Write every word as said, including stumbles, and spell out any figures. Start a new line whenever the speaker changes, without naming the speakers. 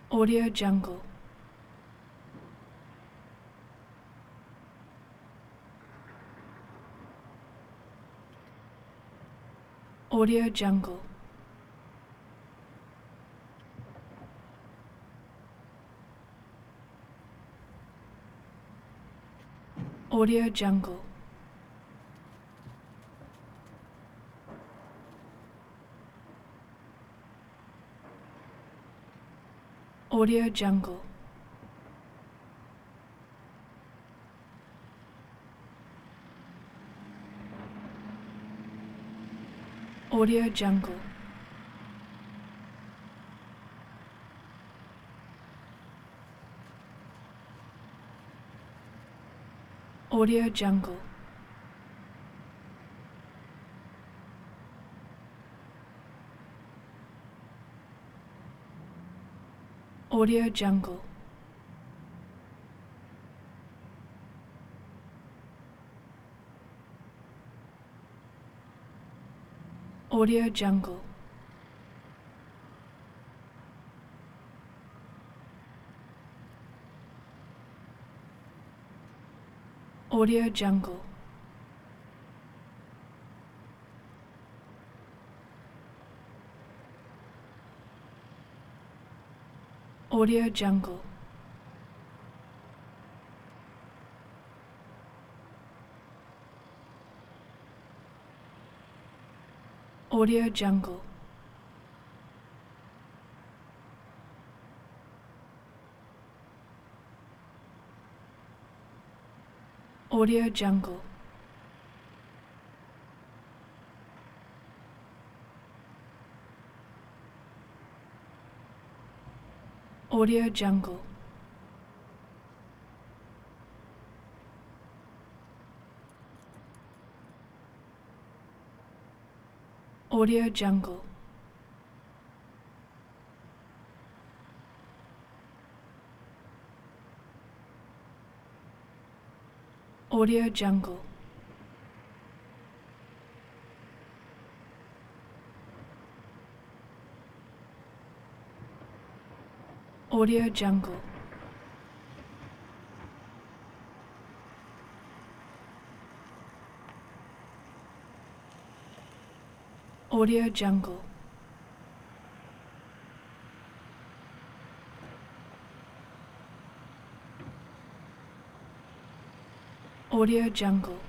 Audio Jungle. Audio Jungle. Audio Jungle. Audio Jungle. Audio Jungle. Audio Jungle. Audio Jungle. Audio Jungle. Audio Jungle. Audio Jungle. Audio Jungle. Audio Jungle. Audio Jungle. Audio Jungle. Audio Jungle. Audio Jungle. Audio Jungle. Audio Jungle.